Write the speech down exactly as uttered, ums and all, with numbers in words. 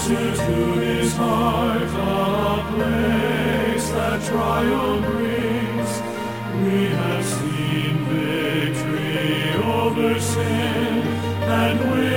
Closer to his heart, a place that trial brings. We have seen victory over sin, and we